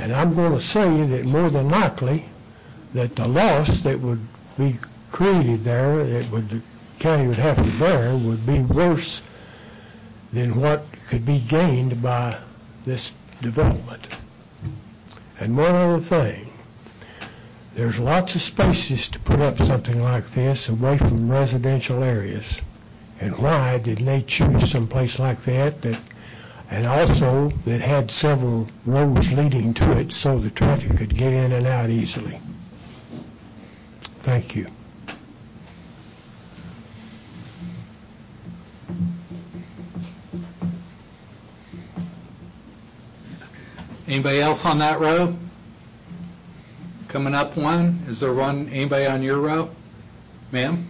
And I'm going to say that more than likely that the loss that would be created there, the county would have to bear, would be worse than what could be gained by this development. And one other thing, there's lots of spaces to put up something like this away from residential areas. And why didn't they choose some place like that, and also that had several roads leading to it so the traffic could get in and out easily? Thank you. Anybody else on that row? Coming up one? Is there one? Anybody on your row? Ma'am?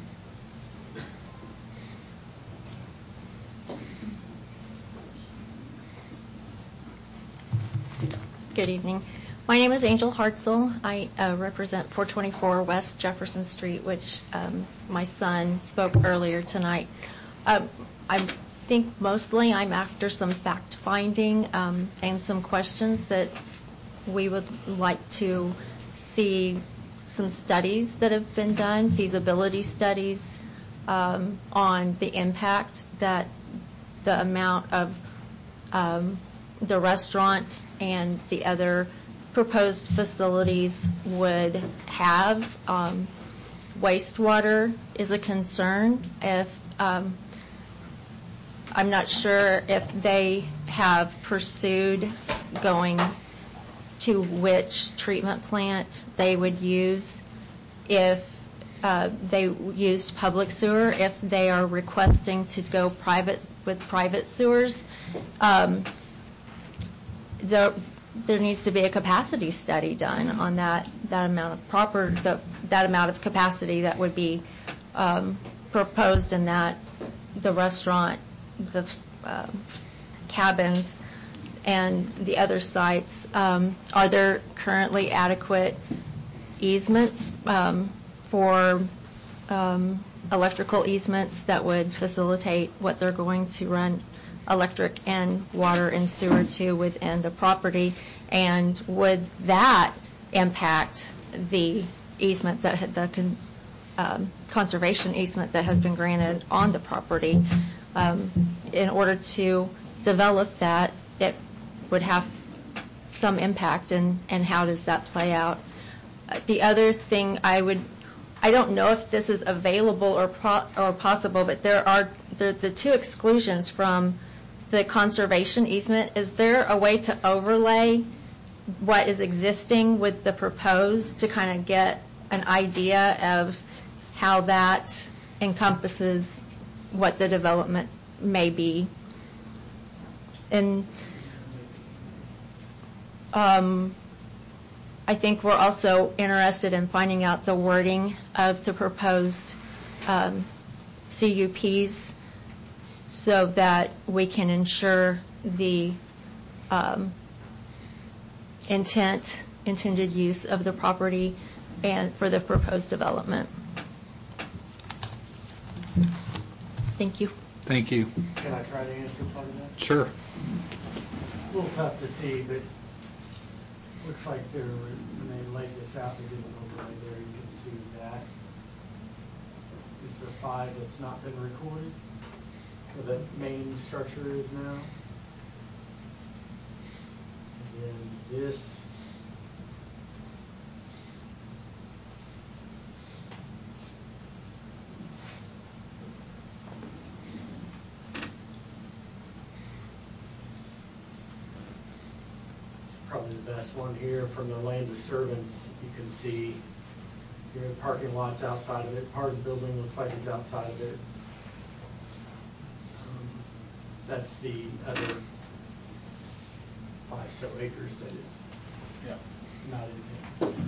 Good evening. My name is Angel Hartzell. I represent 424 West Jefferson Street, which my son spoke earlier tonight. I think mostly I'm after some fact-finding and some questions that we would like to see some studies that have been done, feasibility studies on the impact that the amount of the restaurants and the other proposed facilities would have. Wastewater is a concern. If I'm not sure if they have pursued going to which treatment plant they would use if they used public sewer, if they are requesting to go private with private sewers. There needs to be a capacity study done on that amount of that amount of capacity that would be proposed in the restaurant, the cabins, and the other sites. Are there currently adequate easements for electrical easements that would facilitate what they're going to run electric and water and sewer to within the property? And would that impact the easement that conservation easement that has been granted on the property? In order to develop that, it would have some impact, and how does that play out? The other thing I don't know if this is available or possible, but there are the two exclusions from the conservation easement. Is there a way to overlay what is existing with the proposed to kind of get an idea of how that encompasses what the development may be? And I think we're also interested in finding out the wording of the proposed CUPs so that we can ensure the intended use of the property and for the proposed development. Thank you. Thank you. Can I try to answer part of that? Sure. A little tough to see, but looks like when they laid this out, they did an overlay there. You can see that is the 5 that's not been recorded, where the main structure is now. And then this probably the best one here. From the land disturbance, you can see your parking lot's outside of it. Part of the building looks like it's outside of it. That's the other 5 so acres that is not in here.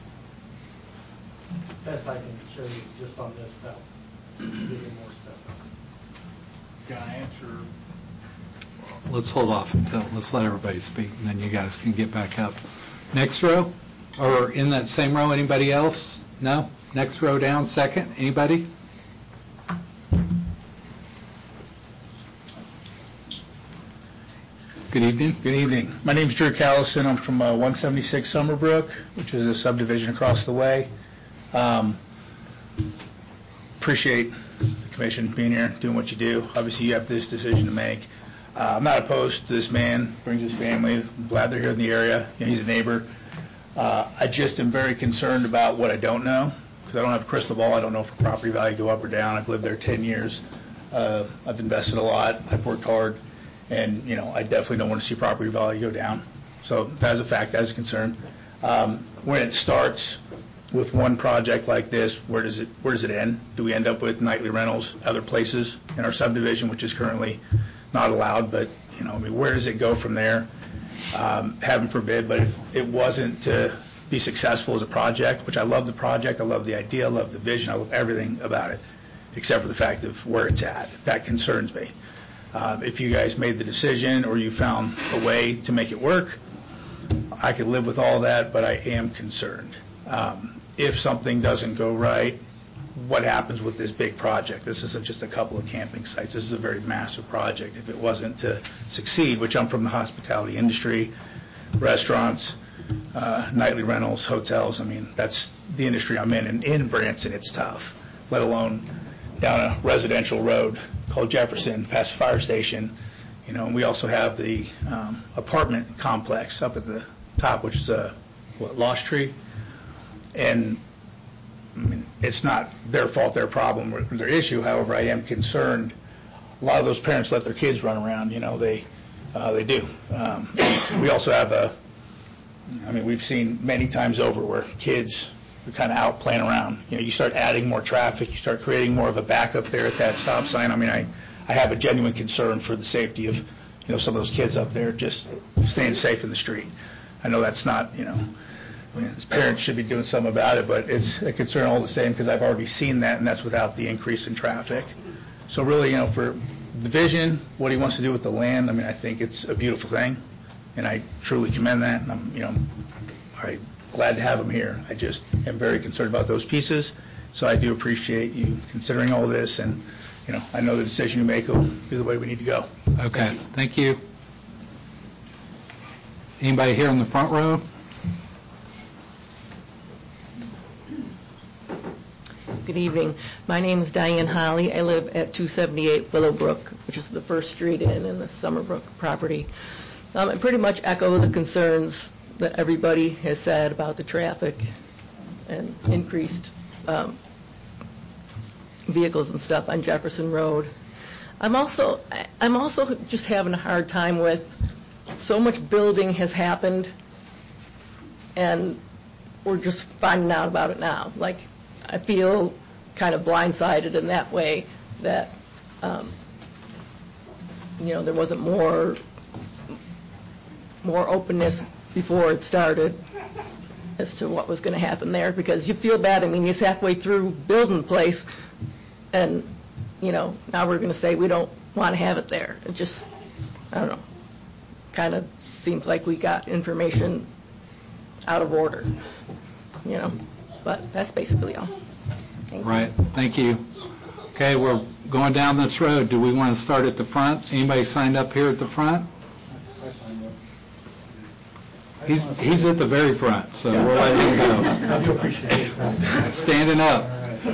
Best I can show you just on this without giving more stuff. Can I answer? Let's hold off until, let's let everybody speak, and then you guys can get back up. Next row, or in that same row, anybody else? No? Next row down, second, anybody? Good evening. Good evening. My name's Drew Callison. I'm from 176 Summerbrook, which is a subdivision across the way. Appreciate the commission being here, doing what you do. Obviously, you have this decision to make. I'm not opposed to this man, brings his family. I'm glad they're here in the area. You know, he's a neighbor. I just am very concerned about what I don't know, because I don't have a crystal ball. I don't know if property value go up or down. I've lived there 10 years. I've invested a lot. I've worked hard. And, you know, I definitely don't want to see property value go down. So that's a fact, that's a concern. When it starts with one project like this, where does it end? Do we end up with nightly rentals, other places in our subdivision, which is currently not allowed? But, you know, I mean, where does it go from there? Heaven forbid, but if it wasn't to be successful as a project, which I love the project, I love the idea, I love the vision, I love everything about it, except for the fact of where it's at. That concerns me. If you guys made the decision or you found a way to make it work, I could live with all that, but I am concerned. If something doesn't go right, what happens with this big project? This isn't just a couple of camping sites. This is a very massive project. If it wasn't to succeed, which I'm from the hospitality industry, restaurants, nightly rentals, hotels, I mean, that's the industry I'm in. And in Branson, it's tough, let alone down a residential road called Jefferson, past the fire station. You know, and we also have the apartment complex up at the top, which is Lost Tree. And I mean, it's not their fault, their problem, or their issue. However, I am concerned. A lot of those parents let their kids run around. You know, they do. We also have we've seen many times over where kids are kind of out playing around. You know, you start adding more traffic, you start creating more of a backup there at that stop sign. I mean, I have a genuine concern for the safety of, you know, some of those kids up there just staying safe in the street. I know that's not, you know, I mean, as parents should be doing something about it, but it's a concern all the same because I've already seen that, and that's without the increase in traffic. So really, you know, for the vision, what he wants to do with the land, I mean, I think it's a beautiful thing, and I truly commend that, and I'm, you know, glad to have him here. I just am very concerned about those pieces, so I do appreciate you considering all this, and, you know, I know the decision you make will be the way we need to go. Okay, thank you. Anybody here in the front row? Good evening. My name is Diane Holly. I live at 278 Willowbrook, which is the first street in the Summerbrook property. I pretty much echo the concerns that everybody has said about the traffic and increased vehicles and stuff on Jefferson Road. I'm also just having a hard time with so much building has happened, and we're just finding out about it now. Like, I feel kind of blindsided in that way that, you know, there wasn't more openness before it started as to what was going to happen there, because you feel bad. I mean, it's halfway through building the place, and, you know, now we're going to say we don't want to have it there. It just, I don't know, kind of seems like we got information out of order, you know. But that's basically all. Right, thank you. Okay, we're going down this road. Do we want to start at the front? Anybody signed up here at the front? I signed up. He's at the very front, so we'll let him go. I do appreciate it. Standing up.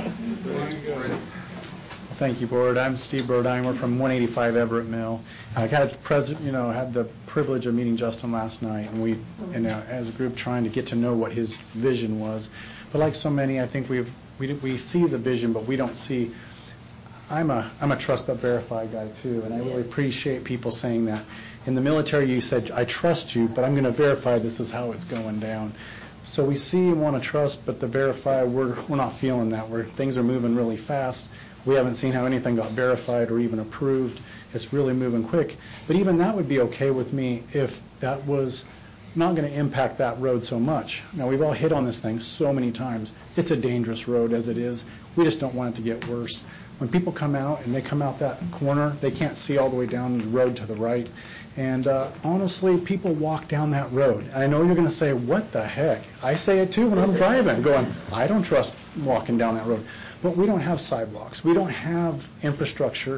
Thank you, Board. I'm Steve Brodheimer from 185 Everett Mill. I had the privilege of meeting Justin last night, and we, as a group, trying to get to know what his vision was. But like so many, I think we see the vision, but we don't see. I'm a trust but verify guy too, and I really appreciate people saying that. In the military, you said, I trust you, but I'm going to verify this is how it's going down. So we see and want to trust, but the verify, we're not feeling that. Things are moving really fast. We haven't seen how anything got verified or even approved. It's really moving quick. But even that would be okay with me if that was not going to impact that road so much. Now, we've all hit on this thing so many times. It's a dangerous road as it is. We just don't want it to get worse. When people come out and they come out that corner, they can't see all the way down the road to the right. And honestly, people walk down that road. And I know you're going to say, what the heck? I say it too when I'm driving, going, I don't trust walking down that road. But we don't have sidewalks. We don't have infrastructure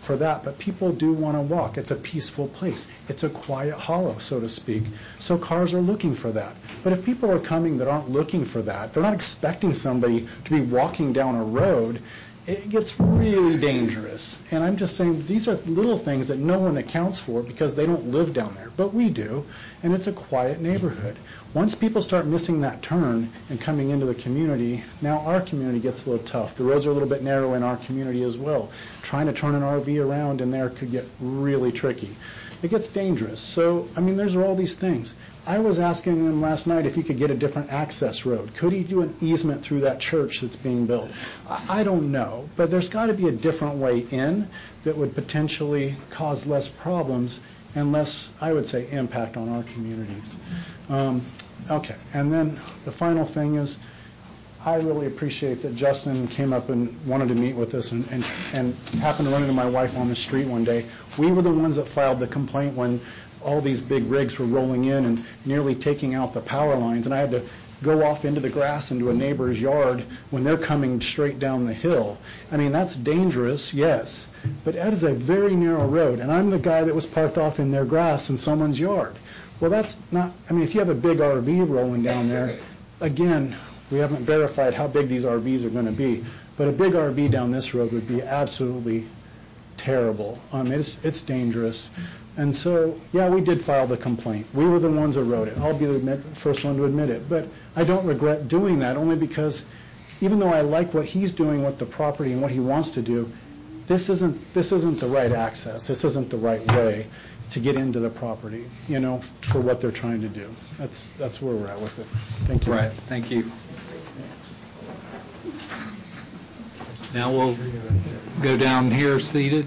for that, but people do want to walk. It's a peaceful place. It's a quiet hollow, so to speak. So cars are looking for that. But if people are coming that aren't looking for that, they're not expecting somebody to be walking down a road, it gets really dangerous. And I'm just saying these are little things that no one accounts for because they don't live down there, but we do, and it's a quiet neighborhood. Once people start missing that turn and coming into the community, now our community gets a little tough. The roads are a little bit narrow in our community as well. Trying to turn an RV around in there could get really tricky. It gets dangerous. So, I mean, there's all these things. I was asking him last night if he could get a different access road. Could he do an easement through that church that's being built? I don't know, but there's got to be a different way in that would potentially cause less problems and less, I would say, impact on our communities. Okay, and then the final thing is, I really appreciate that Justin came up and wanted to meet with us and happened to run into my wife on the street one day. We were the ones that filed the complaint when all these big rigs were rolling in and nearly taking out the power lines, and I had to go off into the grass into a neighbor's yard when they're coming straight down the hill. I mean, that's dangerous, yes, but that is a very narrow road, and I'm the guy that was parked off in their grass in someone's yard. Well, that's not, I mean, if you have a big RV rolling down there, again, we haven't verified how big these RVs are going to be, but a big RV down this road would be absolutely terrible. It's dangerous. And so, yeah, we did file the complaint. We were the ones that wrote it. I'll be the first one to admit it. But I don't regret doing that, only because even though I like what he's doing with the property and what he wants to do, this isn't the right access. This isn't the right way to get into the property, you know, for what they're trying to do. That's where we're at with it. Thank you. Right. Thank you. Now we'll go down here seated.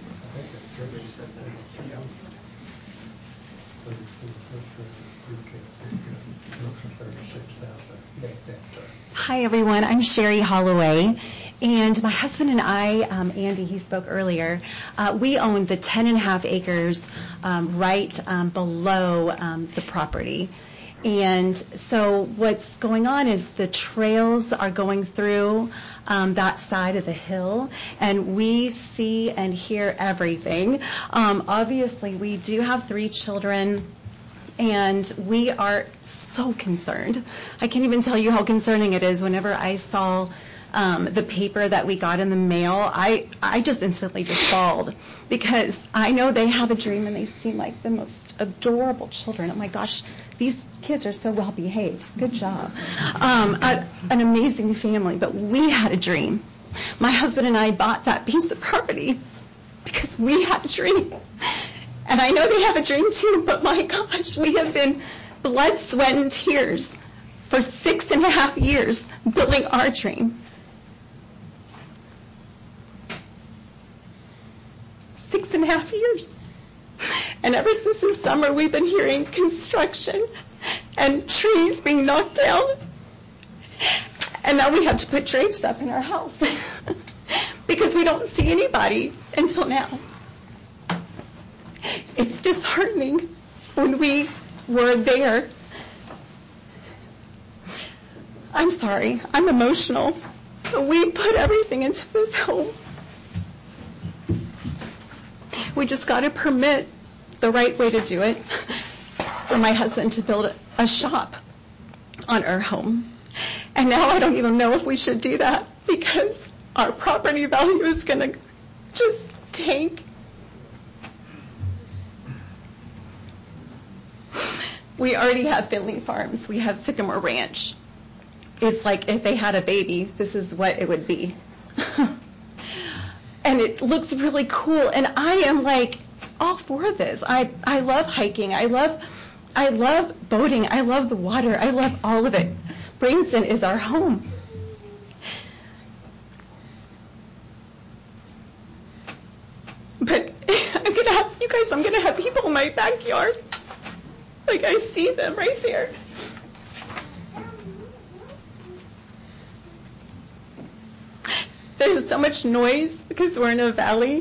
Hi, everyone. I'm Sherry Holloway, and my husband and I, Andy, he spoke earlier, we own the 10.5 acres right below the property. And so what's going on is the trails are going through that side of the hill, and we see and hear everything. Obviously, we do have 3 children, and we are so concerned. I can't even tell you how concerning it is. Whenever I saw the paper that we got in the mail, I just instantly just bawled, because I know they have a dream and they seem like the most adorable children. Oh my gosh, these kids are so well behaved. Good job. An amazing family, but we had a dream. My husband and I bought that piece of property because we had a dream. And I know they have a dream too, but my gosh, we have been blood, sweat, and tears for 6.5 years building our dream. 6.5 years. And ever since this summer, we've been hearing construction and trees being knocked down. And now we have to put drapes up in our house because we don't see anybody until now. It's disheartening when we were there. I'm sorry, I'm emotional. We put everything into this home. We just got a permit, the right way to do it, for my husband to build a shop on our home. And now I don't even know if we should do that because our property value is going to just tank. We already have Finley Farms. We have Sycamore Ranch. It's like if they had a baby, this is what it would be. And it looks really cool. And I am like all for this. I love hiking. I love boating. I love the water. I love all of it. Bradenton is our home. But I'm gonna have people in my backyard. Like, I see them right there. There's so much noise because we're in a valley.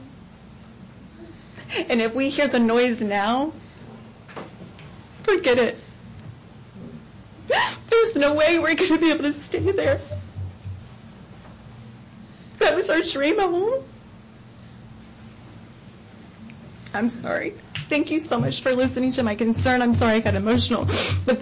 And if we hear the noise now, forget it. There's no way we're going to be able to stay there. That was our dream home. I'm sorry. Thank you so much for listening to my concern. I'm sorry I got emotional. But